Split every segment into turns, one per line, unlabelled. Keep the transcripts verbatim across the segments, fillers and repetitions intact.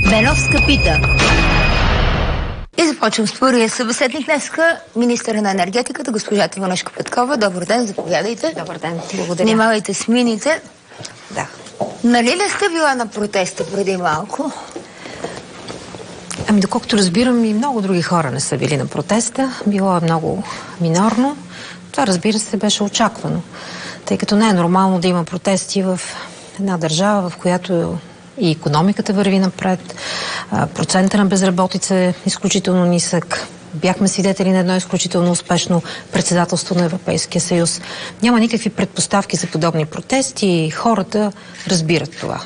Беновска пита. И започвам с първия събеседник днеска, министъра на енергетиката, госпожа Теменужка Петкова. Добър ден, заповядайте.
Добър ден, благодаря.
Внимавайте с мините.
Да.
Нали ли сте била на протеста преди малко?
Ами, доколкото разбирам, и много други хора не са били на протеста. Било е много минорно. Това, разбира се, беше очаквано. Тъй като не е нормално да има протести в една държава, в която и икономиката върви напред, процента на безработица е изключително нисък. Бяхме свидетели на едно изключително успешно председателство на Европейския съюз. Няма никакви предпоставки за подобни протести и хората разбират това.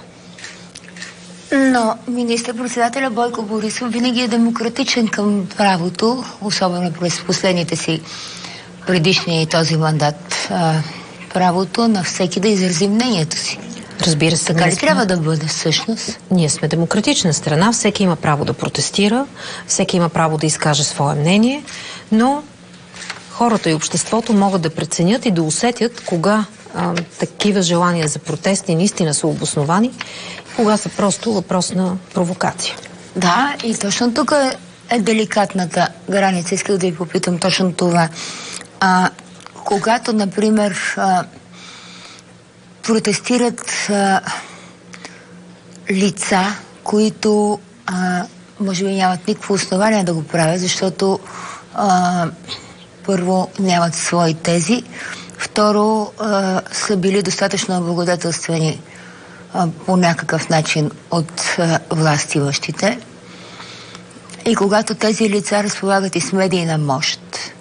Но министър-председателя Бойко Борисов винаги е демократичен към правото, особено през последните си предишния и този мандат. Правото на всеки да изрази мнението си.
Разбира се.
Така ли
сме...
трябва да бъде всъщност?
Ние сме демократична страна, всеки има право да протестира, всеки има право да изкаже свое мнение, но хората и обществото могат да преценят и да усетят кога а, такива желания за протести наистина са обосновани, кога са просто въпрос на провокация.
Да, и точно тук е, е деликатната граница. Исках да ви попитам точно това. А, когато, например, а, протестират а, лица, които а, може би нямат никакво основание да го правят, защото а, първо нямат свои тези, второ а, са били достатъчно облагодетелствани а, по някакъв начин от а, властиващите. И когато тези лица разполагат и с медийна мощ,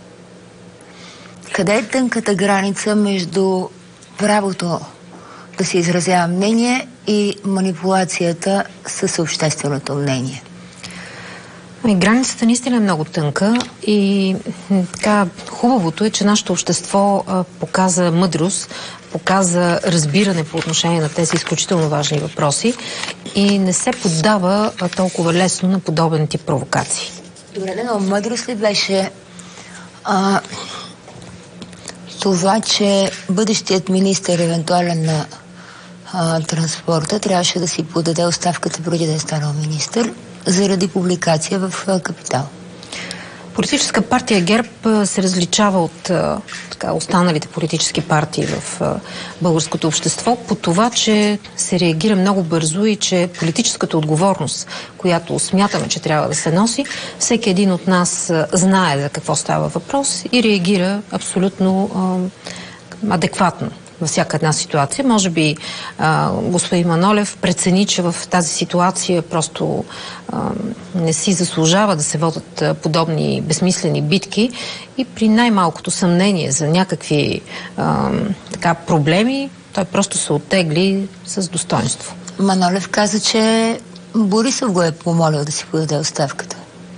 къде е тънката граница между правото да се изразява мнение и манипулацията с общественото мнение?
Ами, границата наистина е много тънка и така хубавото е, че нашето общество а, показа мъдрост, показа разбиране по отношение на тези изключително важни въпроси и не се поддава а, толкова лесно на подобен тип провокации.
Добре, но мъдрост ли беше а, това, че бъдещият министър, евентуален на а, транспорта, трябваше да си подаде оставката преди да е станал министър, заради публикация в а, Капитал?
Политическа партия ГЕРБ се различава от а, така, останалите политически партии в а, българското общество по това, че се реагира много бързо и че политическата отговорност, която смятаме, че трябва да се носи, всеки един от нас а, знае за какво става въпрос и реагира абсолютно а, адекватно във всяка една ситуация. Може би а, господин Манолев прецени, че в тази ситуация просто а, не си заслужава да се водят а, подобни безсмислени битки и при най-малкото съмнение за някакви а, така, проблеми, той просто се оттегли с достоинство.
Манолев каза, че Борисов го е помолил да си подаде оставката.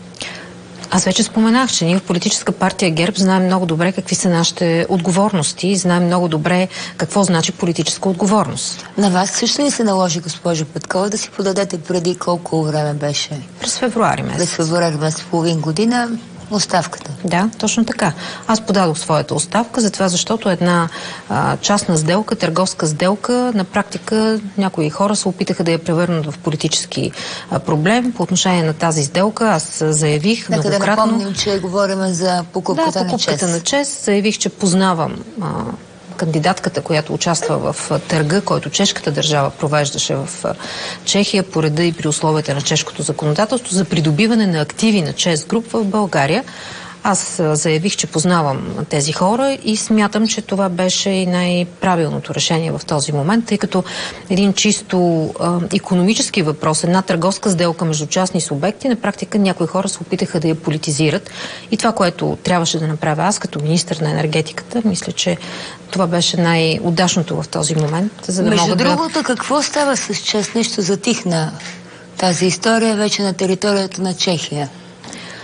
Аз вече споменах, че ние в политическа партия ГЕРБ знаем много добре какви са нашите отговорности и знаем много добре какво значи политическа отговорност.
На вас също ли се наложи, госпожо Петкова, да си подадете преди колко време беше?
През февруари месец.
През февруари месец, половин година, оставката.
Да, точно така. Аз подадох своята оставка, затова защото една а, частна сделка, търговска сделка, на практика някои хора се опитаха да я превърнат в политически а, проблем. По отношение на тази сделка аз заявих
Нека
многократно...
да напомним, че говорим за покупката,
да,
на ЧЕЗ.
покупката на ЧЕЗ. Заявих, че познавам а, кандидатката, която участва в търга, който чешката държава провеждаше в Чехия по реда и при условията на чешкото законодателство за придобиване на активи на ЧЕЗ Груп в България. Аз заявих, че познавам тези хора и смятам, че това беше и най-правилното решение в този момент, тъй като един чисто а, икономически въпрос, една търговска сделка между частни субекти, на практика някои хора се опитаха да я политизират. И това, което трябваше да направя аз като министър на енергетиката, мисля, че това беше най-удачното в този момент. За да
Между
мога
другото,
да...
какво става с ЧЕЗ? Нещо затихна тази история вече на територията на Чехия.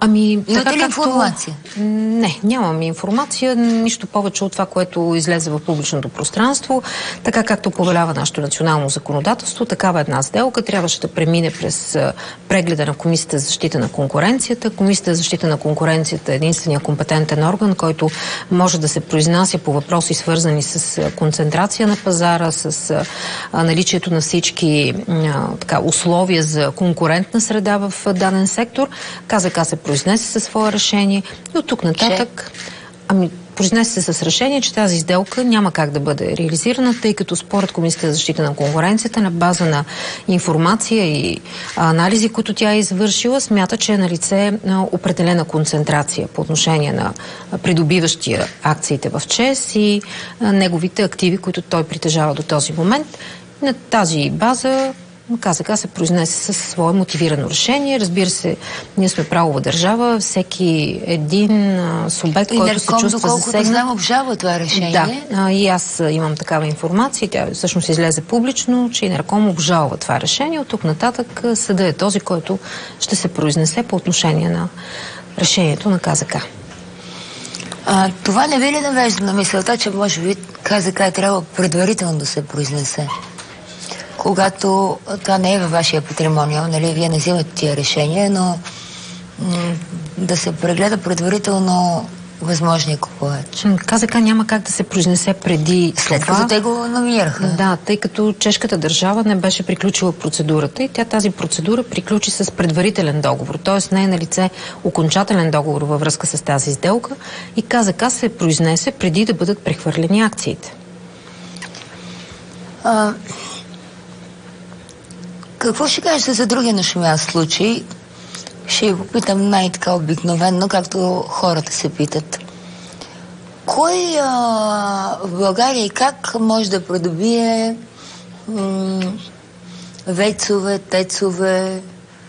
Ами,
имате
така
ли
както...
информация?
Не, нямам информация, нищо повече от това, което излезе в публичното пространство. Така както повелява нашето национално законодателство, такава една сделка трябваше да премине през прегледа на Комисията за защита на конкуренцията. Комисията за защита на конкуренцията е единствения компетентен орган, който може да се произнася по въпроси, свързани с концентрация на пазара, с наличието на всички така, условия за конкурентна среда в даден сектор. КЗК се произнесе със свое решение и от тук нататък ами, произнесе се с решение, че тази сделка няма как да бъде реализирана, тъй като според Комисията за защита на конкуренцията на база на информация и анализи, които тя е извършила, смята, че е налице определена концентрация по отношение на придобиващия акциите в ЧЕЗ и неговите активи, които той притежава до този момент. На тази база КЗК се произнесе със свое мотивирано решение. Разбира се, ние сме правова държава, всеки един а, субект,
и
който се чувства засегнат.
Доколкото знам, обжалва това решение.
Да, а, и аз имам такава информация. Тя всъщност излезе публично, че Инерком обжалва това решение. От тук нататък съдът е този, който ще се произнесе по отношение на решението на КЗК.
А, това не ви ли навежда на мисълта, че може би КЗК е трябвало предварително да се произнесе? Когато това не е във вашия патримониал, нали, вие не взимате тия решения, но да се прегледа предварително възможния купувач.
КЗК няма как да се произнесе преди
след
това.
като те го номинираха.
Да, тъй като чешката държава не беше приключила процедурата и тя тази процедура приключи с предварителен договор, т.е. не е налице окончателен договор във връзка с тази сделка и КЗК се произнесе преди да бъдат прехвърлени акциите.
А... Какво ще кажете за другия нашумял случай? Ще ви попитам най-така обикновенно, както хората се питат. Кой а, в България и как може да придобие м- вецове, тецове,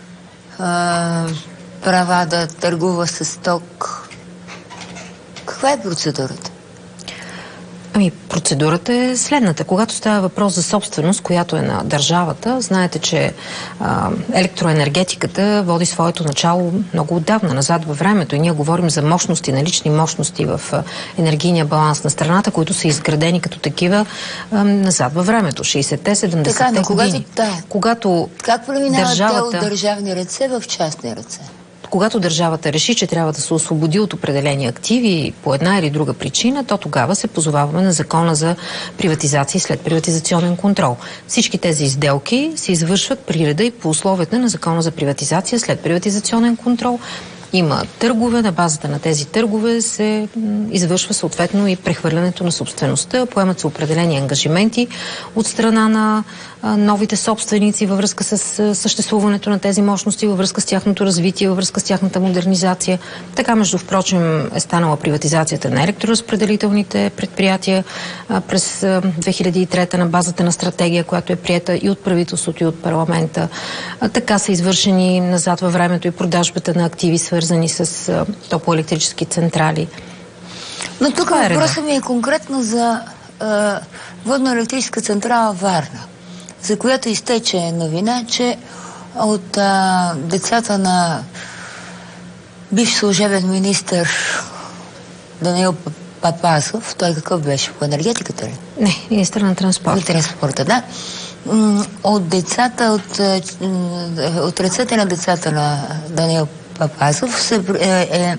а, права да търгува с ток? Каква е процедурата?
Ами, процедурата е следната. Когато става въпрос за собственост, която е на държавата, знаете, че а, електроенергетиката води своето начало много отдавна, назад във времето. И ние говорим за мощности, налични мощности в а, енергийния баланс на страната, които са изградени като такива а, назад във времето. шейсетте, седемдесетте години.
Да.
Когато
как преминават
държавата...
те от държавни ръце в частни ръце?
Когато държавата реши, че трябва да се освободи от определени активи по една или друга причина, то тогава се позоваваме на закона за приватизация и след приватизационен контрол. Всички тези сделки се извършват при реда и по условията на закона за приватизация след приватизационен контрол. Има търгове, на базата на тези търгове се извършва съответно и прехвърлянето на собствеността, поемат се определени ангажименти от страна на а, новите собственици във връзка с а, съществуването на тези мощности, във връзка с тяхното развитие, във връзка с тяхната модернизация. Така, между впрочем, е станала приватизацията на електроразпределителните предприятия а, през а, две хиляди и трета на базата на стратегия, която е приета и от правителството, и от парламента. А, така са извършени назад във времето и продажбата на активи, свързани с а, топлоелектрически централи.
Но тук е въпросът ми е конкретно за а, водно-електрическа централа Варна, за която изтече новина, че от а, децата на бивш служебен министър Данаил Папазов, той какъв беше? По енергетиката ли?
Не, министър на транспорта.
На транспорта, да. От децата, от, от ръцете на децата на Данаил Папазов са, е, е,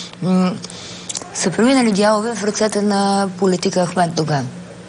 са преминали дялове в ръцете на политика Ахмед Доган.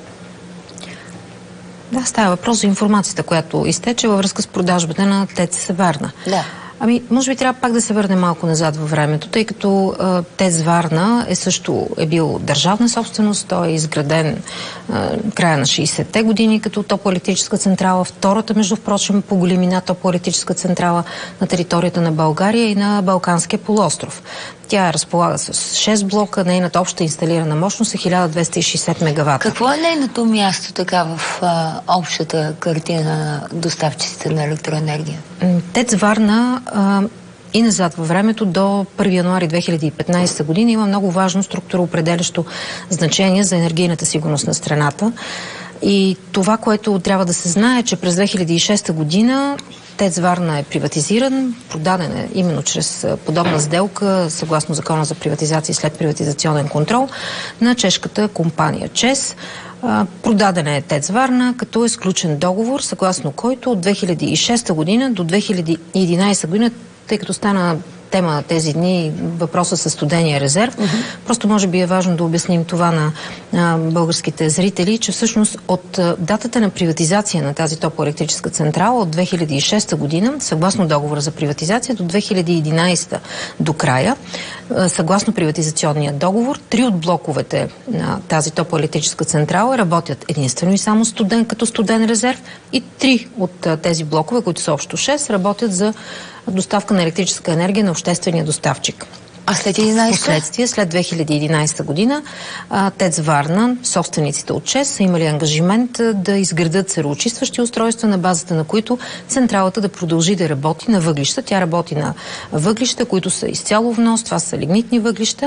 Да, става въпрос за информацията, която изтече във връзка с продажбата на ТЕЦ Варна.
Да.
Ами, може би трябва пак да се върне малко назад във времето, тъй като а, ТЕЦ Варна е също е бил държавна собственост, той е изграден а, края на шейсетте години като топлоелектрическа централа, втората, между впрочем, по големина топлоелектрическа централа на територията на България и на Балканския полуостров. Тя разполага с шест блока, нейната обща инсталирана мощност е хиляда двеста и шейсет мегавата.
Какво е нейното място така в а, общата картина на доставчиците на електроенергия?
ТЕЦ Варна а, и назад във времето до първи януари две хиляди и петнадесета година има много важно структуроопределящо значение за енергийната сигурност на страната. И това, което трябва да се знае, е, че през две хиляди и шеста година ТЕЦ Варна е приватизиран, продаден е именно чрез подобна сделка, съгласно Закона за приватизация и след приватизационен контрол, на чешката компания ЧЕЗ. Продадена е ТЕЦ Варна, като е сключен договор, съгласно който от две хиляди и шеста година до две хиляди и единадесета година, тъй като стана тема тези дни, въпроса със студения резерв. Uh-huh. Просто може би е важно да обясним това на, на българските зрители, че всъщност от датата на приватизация на тази топлоелектрическа централа от две хиляди и шеста година, съгласно договора за приватизация, до две хиляди и единадесета до края, съгласно приватизационния договор, три от блоковете на тази топлоелектрическа централа работят единствено и само студен, като студен резерв, и три от тези блокове, които са общо шест, работят за доставка на електрическа енергия на обществения доставчик.
А след единадесета?
Последствие, след две хиляди и единадесета година, ТЕЦ Варна, собствениците от ЧЕЗ, са имали ангажимент да изградат сероочистващи устройства, на базата на които централата да продължи да работи на въглища. Тя работи на въглища, които са изцяло внос, това са лигнитни въглища,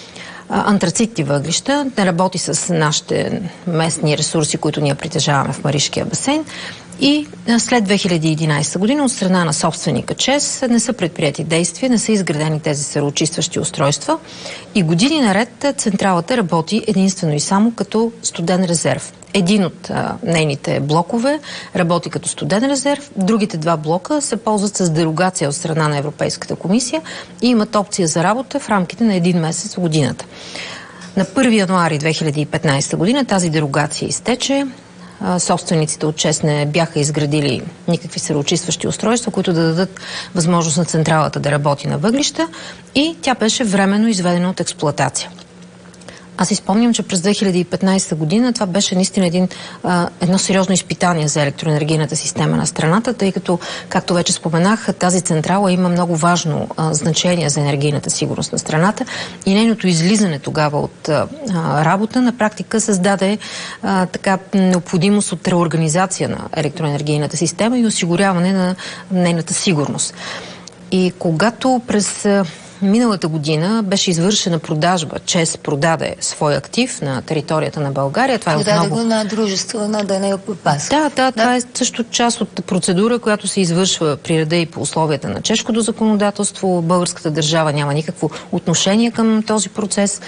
антрацитни въглища, не работи с нашите местни ресурси, които ние притежаваме в Маришкия басейн. И след две хиляди и единадесета година от страна на собственика ЧЕЗ не са предприяти действия, не са изградени тези сероочистващи устройства и години наред централата работи единствено и само като студен резерв. Един от а, нейните блокове работи като студен резерв, другите два блока се ползват с дерогация от страна на Европейската комисия и имат опция за работа в рамките на един месец в годината. На първи януари две хиляди и петнадесета година тази дерогация изтече. Собствениците от ЧЕЗ не бяха изградили никакви сероочистващи устройства, които да дадат възможност на централата да работи на въглища, и тя беше временно изведена от експлоатация. Аз си спомням, че през две хиляди и петнадесета година това беше наистина един, а, едно сериозно изпитание за електроенергийната система на страната, тъй като, както вече споменах, тази централа има много важно а, значение за енергийната сигурност на страната и нейното излизане тогава от а, работа на практика създаде а, така необходимост от реорганизация на електроенергийната система и осигуряване на нейната сигурност. И когато през миналата година беше извършена продажба, ЧЕЗ продаде свой актив на територията на България. Това е
продаде
отново...
го на дружество, на да не опасва.
Да, да, това да. е също част от процедура, която се извършва при реда и по условията на чешкото законодателство. Българската държава няма никакво отношение към този процес.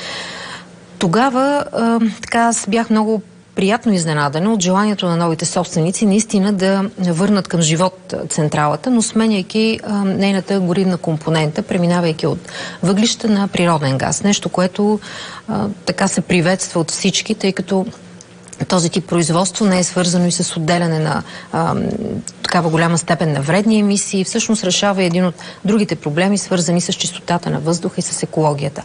Тогава а, така аз бях много приятно изненадана от желанието на новите собственици наистина да върнат към живот централата, но сменяйки а, нейната горивна компонента, преминавайки от въглища на природен газ. Нещо, което а, така се приветства от всички, тъй като този тип производство не е свързано и с отделяне на а, такава голяма степен на вредни емисии. Всъщност решава един от другите проблеми, свързани с чистотата на въздуха и с екологията.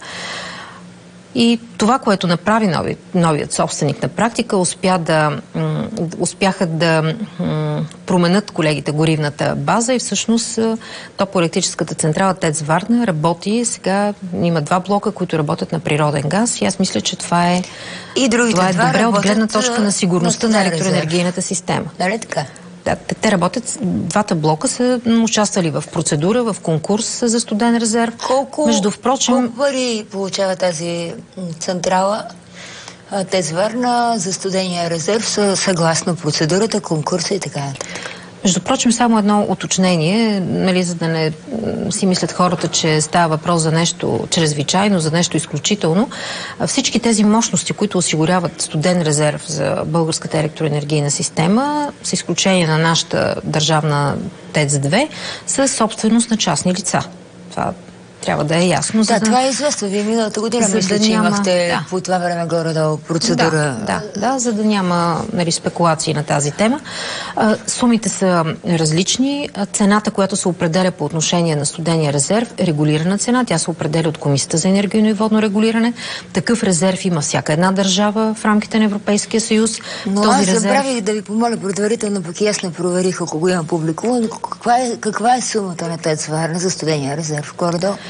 И това, което направи нови, новият собственик на практика, успя да, м, успяха да м, променят колегите горивната база и всъщност топлоелектрическата централа ТЕЦ Варна работи. Сега има два блока, които работят на природен газ и аз мисля, че това е,
и
това е добре от гледна точка на сигурността на, на електроенергийната система.
Нали така?
Да, те работят, двата блока са участвали в процедура, в конкурс за студен резерв.
Колко,
Между впрочем,
колко пари получава тази централа ТЕЦ Варна за студения резерв съгласно процедурата, конкурса и така?
Между прочим, само едно уточнение, нали, за да не си мислят хората, че става въпрос за нещо чрезвичайно, за нещо изключително. Всички тези мощности, които осигуряват студен резерв за българската електроенергийна система, с изключение на нашата държавна ТЕЦ две, са собственост на частни лица. Това трябва да е ясно.
Да,
да,
това е известно. Вие миналата година мисля,
да
че
няма...
имахте
да.
по това време горе-долу процедура.
Да, да, да, за да няма, нали, спекулации на тази тема. А, сумите са различни. Цената, която се определя по отношение на студения резерв, е регулирана цена. Тя се определя от Комисията за енергийно и водно регулиране. Такъв резерв има всяка една държава в рамките на Европейския съюз.
Но
Този
аз
резерв...
забравих да ви помоля предварително, пък и аз не проверих, ако го имам публикувано. Каква е, каква е сумата на ТЕЦ Варна за студения резерв? Горе-долу?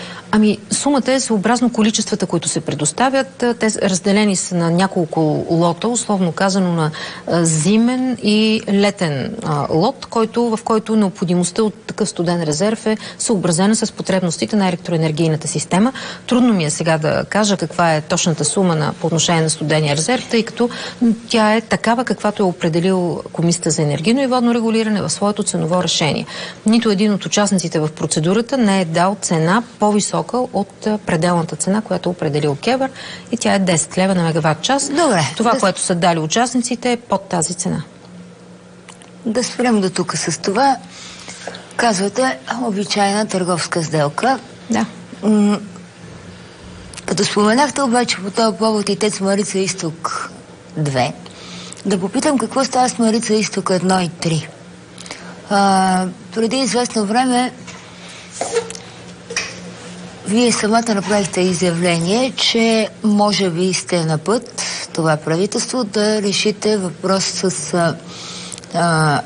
Ами, сумата е съобразно количествата, които се предоставят. Те разделени са на няколко лота, условно казано на а, зимен и летен а, лот, който, в който необходимостта от такъв студен резерв е съобразена с потребностите на електроенергийната система. Трудно ми е сега да кажа каква е точната сума на, по отношение на студения резерв, тъй като тя е такава, каквато е определил Комисията за енергийно и водно регулиране в своето ценово решение. Нито един от участниците в процедурата не е дал цена по-висока от пределната цена, която е определил КЕВР, и тя е десет лева на мегаватт час.
Добре.
Това,
да...
което са дали участниците, е под тази цена.
Да спрем до тук с това. Казвате, обичайна търговска сделка.
Да.
М- като споменахте обаче по този повод и ТЕЦ Марица Изток две, да попитам какво става с Марица Изток едно и три. А, преди известно време Вие самата направихте изявление, че може би сте на път, това правителство, да решите въпрос с а, а,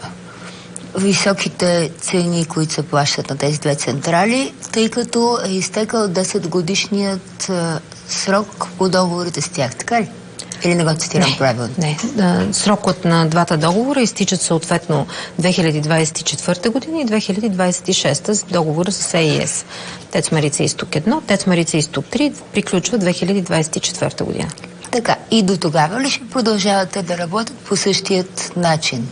високите цени, които се плащат на тези две централи, тъй като е изтекал десет годишният а, срок по договорите с тях. Така ли? Или не го цитирам правилно?
Не. Срокът на двата договора изтичат съответно две хиляди двадесет и четвърта година и две хиляди двадесет и шеста с договора с Е И Ес. ТЕЦ Марица Изток едно, ТЕЦ Марица Изток три приключва две хиляди двадесет и четвърта година.
Така, и до тогава ли ще продължавате да работят по същият начин?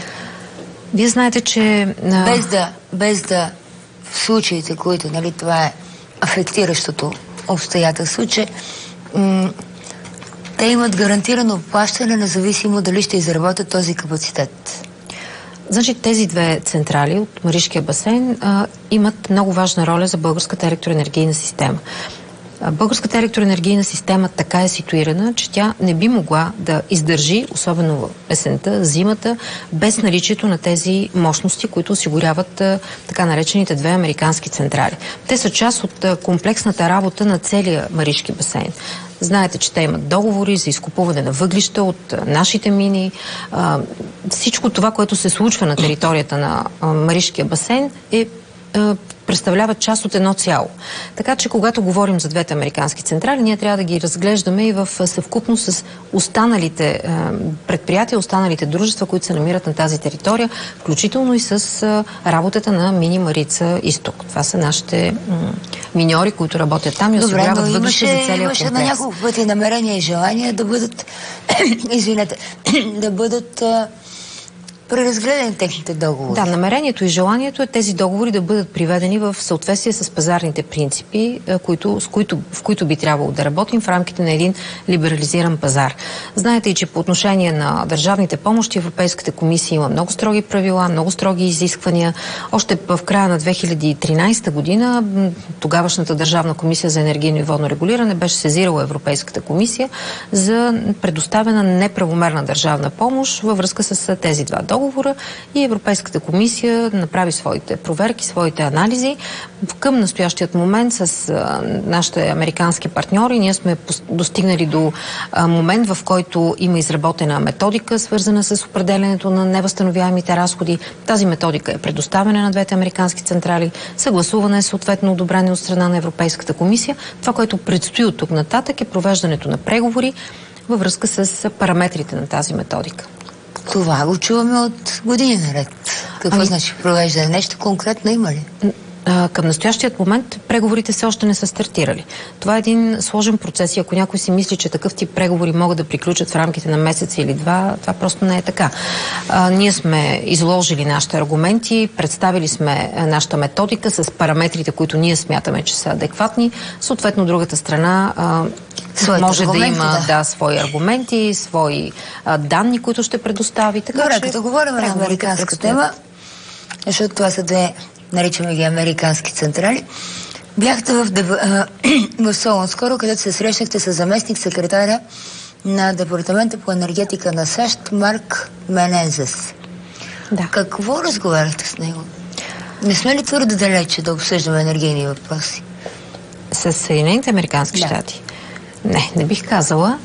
Вие знаете, че...
Без да, без да в случаите, които, нали, това е афектиращото обстоятелство, че м- те имат гарантирано плащане, независимо дали ще изработят този капацитет.
Значи тези две централи от Маришкия басейн а, имат много важна роля за българската електроенергийна система. А, българската електроенергийна система така е ситуирана, че тя не би могла да издържи, особено в есента, зимата, без наличието на тези мощности, които осигуряват а, така наречените две американски централи. Те са част от а, комплексната работа на целия Маришки басейн. Знаете, че те имат договори за изкупуване на въглища от а, нашите мини. А, всичко това, което се случва на територията на а, Маришкия басейн, е а, представлява част от едно цяло. Така че, когато говорим за двете американски централи, ние трябва да ги разглеждаме и в съвкупност с останалите е, предприятия, останалите дружества, които се намират на тази територия, включително и с е, работата на Мини Марица Изток. Това са нашите м- миньори, които работят там и осигуряват въглища за целия комплекс.
Имаше на няколко пъти намерения и желания да бъдат извинете, да бъдат а, преразгледани техните договори.
Да, намерението и желанието е тези договори да бъдат приведени в съответствие с пазарните принципи, които, с които, в които би трябвало да работим в рамките на един либерализиран пазар. Знаете и, че по отношение на държавните помощи Европейската комисия има много строги правила, много строги изисквания. Още в края на две хиляди и тринадесета година тогавашната Държавна комисия за енергийно и водно регулиране беше сезирала Европейската комисия за предоставена неправомерна държавна помощ във връзка с тези два договора. договора и Европейската комисия направи своите проверки, своите анализи. Към настоящият момент с а, нашите американски партньори ние сме достигнали до а, момент, в който има изработена методика, свързана с определенето на невъзстановяемите разходи. Тази методика е предоставена на двете американски централи, съгласувана е съответно одобрение от страна на Европейската комисия. Това, което предстои от тук нататък, е провеждането на преговори във връзка с параметрите на тази методика.
Това го чуваме от години наред. Какво ами... значи провеждане? Нещо конкретно има ли?
А, към настоящият момент преговорите все още не са стартирали. Това е един сложен процес и ако някой си мисли, че такъв тип преговори могат да приключат в рамките на месец или два, това просто не е така. А, ние сме изложили нашите аргументи, представили сме нашата методика с параметрите, които ние смятаме, че са адекватни. Съответно, другата страна а, може да има да. Да, свои аргументи, свои а, данни, които ще предостави. Така,
добре,
че
като говорим на американска тема, защото това са две, наричаме ги американски централи, бяхте в, а, в Солун скоро, където се срещнахте с заместник секретаря на Департамента по енергетика на САЩ Марк Менендес.
Да.
Какво разговаряхте с него? Не сме ли твърде далече да обсъждаме енергийни въпроси?
С Съединените американски
да.
щати. Не, не бих казала.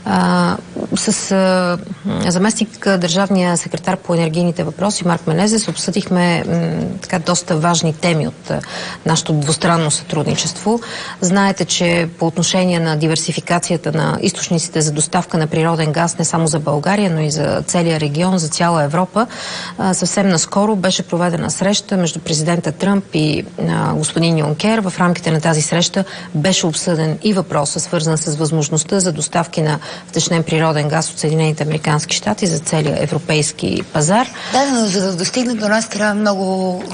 А, с а, заместник държавния секретар по енергийните въпроси Марк Менезес обсъдихме м, така доста важни теми от а, нашето двустранно сътрудничество. Знаете, че по отношение на диверсификацията на източниците за доставка на природен газ не само за България, но и за целия регион, за цяла Европа, а, съвсем наскоро беше проведена среща между президента Тръмп и а, господин Юнкер. В рамките на тази среща беше обсъден и въпроса, свързан с възможността за доставки на втечнен природен газ от Съединените американски щати за целия европейски пазар.
Да, но за да достигнат до нас трябва много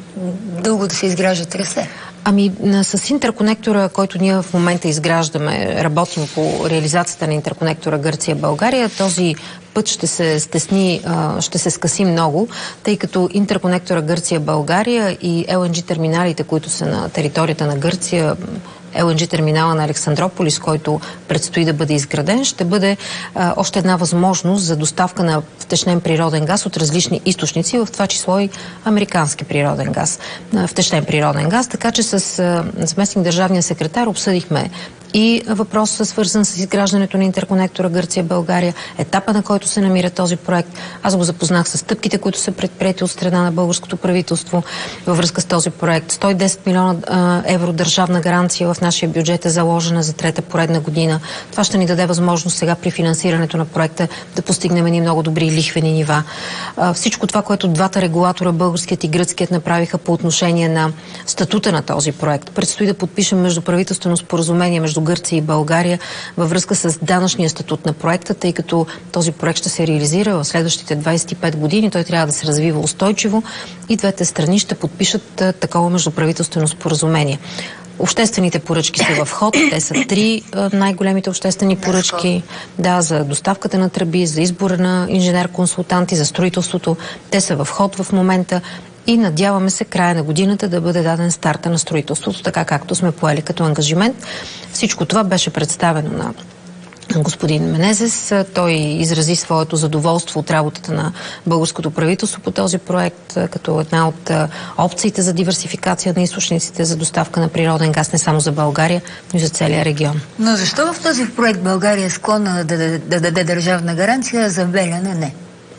дълго да се изгражда трасе.
Ами с интерконектора, който ние в момента изграждаме, работим по реализацията на интерконектора Гърция-България, този път ще се стесни, ще се скъси много, тъй като интерконектора Гърция-България и Ел Ен Джи терминалите, които са на територията на Гърция, Ел Ен Джи терминала на Александрополис, който предстои да бъде изграден, ще бъде а, още една възможност за доставка на втечнен природен газ от различни източници, в това число и американски природен газ, втечнен природен газ. Така че с заместник държавния секретар обсъдихме и въпросът свързан с изграждането на интерконектора Гърция-България, етапа на който се намира този проект. Аз го запознах с стъпките, които са предприети от страна на българското правителство във връзка с този проект. сто и десет милиона а, евро държавна гаранция в нашия бюджет е заложена за трета поредна година. Това ще ни даде възможност сега при финансирането на проекта да постигнем едни много добри лихвени нива. А, всичко това, което двата регулатора, българският и гръцкият, направиха по отношение на статута на този проект. Предстои да подпишем междуправителствено споразумение между Гърция и България във връзка с данъчния статут на проекта, тъй като този проект ще се реализира в следващите двадесет и пет години. Той трябва да се развива устойчиво и двете страни ще подпишат а, такова междуправителствено споразумение. Обществените поръчки са в ход. Те са три а, най-големите обществени поръчки. Да, за доставката на тръби, за избора на инженер-консултанти, за строителството. Те са в ход в момента. И надяваме се края на годината да бъде даден старта на строителството, така както сме поели като ангажимент. Всичко това беше представено на господин Менезес. Той изрази своето задоволство от работата на българското правителство по този проект, като една от опциите за диверсификация на източниците за доставка на природен газ не само за България, но и за целия регион. Но
защо в този проект България е склонна да, да, да даде държавна гаранция, а за Белене не?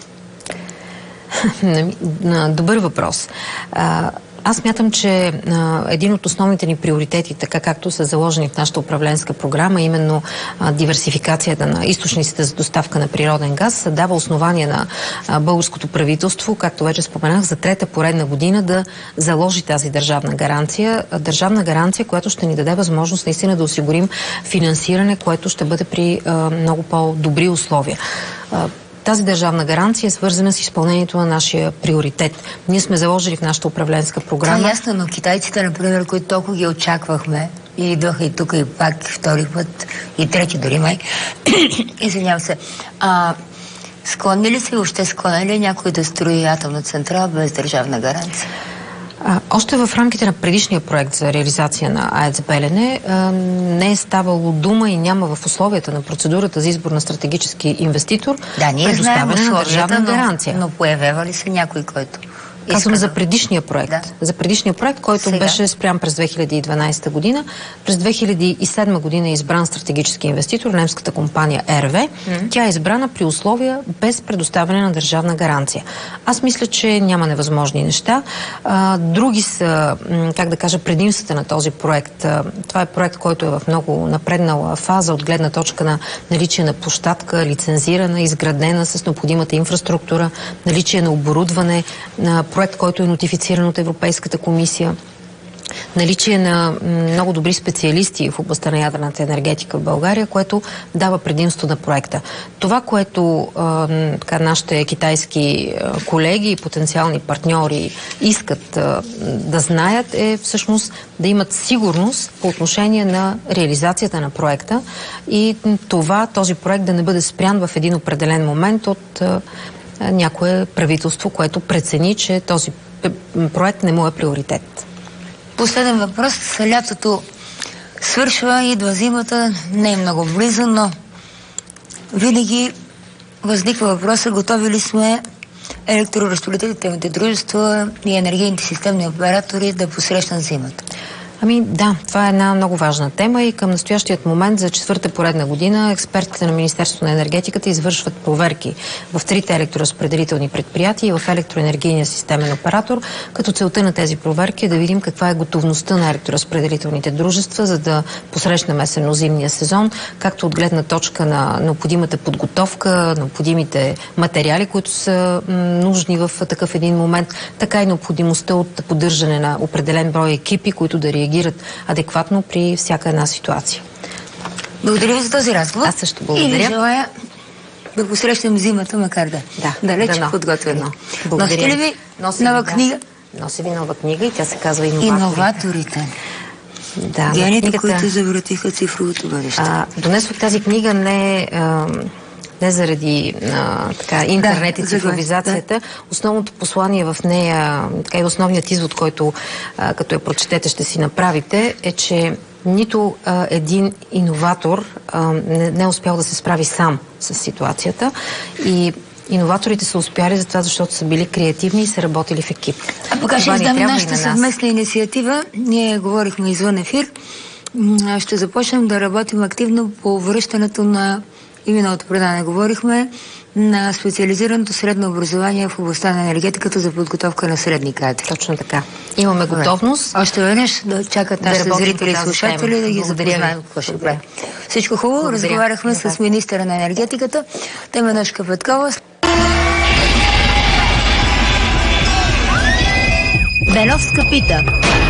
Добър въпрос. Аз смятам, че а, един от основните ни приоритети, така както са заложени в нашата управленска програма, именно а, диверсификацията на източниците за доставка на природен газ, дава основание на а, българското правителство, както вече споменах, за трета поредна година да заложи тази държавна гаранция. Държавна гаранция, която ще ни даде възможност наистина да осигурим финансиране, което ще бъде при а, много по-добри условия. А, Тази държавна гаранция е свързана с изпълнението на нашия приоритет. Ние сме заложили в нашата управленска програма.
Това е ясно, но китайците, например, които толкова ги очаквахме, и идваха и тук, и пак, и втори път, и трети дори май, извинявам се, а, склонни ли се, още склонни ли някой да строи атомна централа без държавна гаранция?
А, още в рамките на предишния проект за реализация на АЕЦ Белене а, не е ставало дума и няма в условията на процедурата за избор на стратегически инвеститор
да, ние
предоставяне
знаем
на държавна
но,
гаранция.
Но появява ли се някой, който...
Казваме за предишния проект. Да. За предишния проект, който
Сега.
беше спрян през две хиляди и дванадесета година. През две хиляди и седма година е избран стратегически инвеститор, немската компания Р В. Mm-hmm. Тя е избрана при условия без предоставяне на държавна гаранция. Аз мисля, че няма невъзможни неща. А, други са, как да кажа, предимствата на този проект. А, това е проект, който е в много напреднала фаза от гледна точка на наличие на площадка, лицензирана, изградена с необходимата инфраструктура, наличие на оборудване, на проект, който е нотифициран от Европейската комисия, наличие на много добри специалисти в областта на ядрената енергетика в България, което дава предимство на проекта. Това, което а, така, нашите китайски а, колеги и потенциални партньори искат а, да знаят, е всъщност да имат сигурност по отношение на реализацията на проекта и това, този проект да не бъде спрян в един определен момент от а, някое правителство, което прецени, че този проект не му е приоритет.
Последен въпрос. Лятото свършва, идва зимата, не е много близо, но винаги възниква въпроса, готови ли сме електроразпределителните дружества и енергийните системни оператори да посрещнат зимата?
Ами да, това е една много важна тема и към настоящият момент за четвърта поредна година експертите на Министерството на енергетиката извършват проверки в трите електроразпределителни предприятия и в електроенергийния системен оператор, като целта на тези проверки е да видим каква е готовността на електроразпределителните дружества, за да посрещнем есенно-зимния сезон, както от гледна точка на необходимата подготовка, необходимите материали, които са нужни в такъв един момент, така и необходимостта от поддържане на определен брой екипи, които да реагират адекватно при всяка една ситуация.
Благодаря ви за този разговор.
Аз също благодаря.
И ви желая да го срещнем зимата, макар да,
да
далеч
да,
подготвено.
Благодаря.
Носите ли ви
Носи
нова
да.
книга?
Носи ви нова книга и тя се казва Иноваторите.
Иноваторите.
Да,
Гените,
книгата...
които завратиха цифровото бъдеще.
А, донесох тази книга не... А... не заради а, така, интернет да, и цифровизацията. Да. Основното послание в нея, така и основният извод, който а, като я прочетете ще си направите, е, че нито а, един иноватор а, не, не е успял да се справи сам с ситуацията и иноваторите са успяли за това, защото са били креативни и са работили в екип.
А пока ще издаме нашата на съвместна инициатива. Ние говорихме извън ефир. Ще започнем да работим активно по връщането на и миналото предаване говорихме на специализираното средно образование в областта на енергетиката за подготовка на средни кадри.
Точно така. Имаме готовност.
Още веднъж да чакат да нашите зрители и слушатели да ги запознаем какво ще правим. Всичко хубаво. Благодаря. Разговаряхме Благодаря. с министъра на енергетиката Теменужка Петкова. Беновска пита.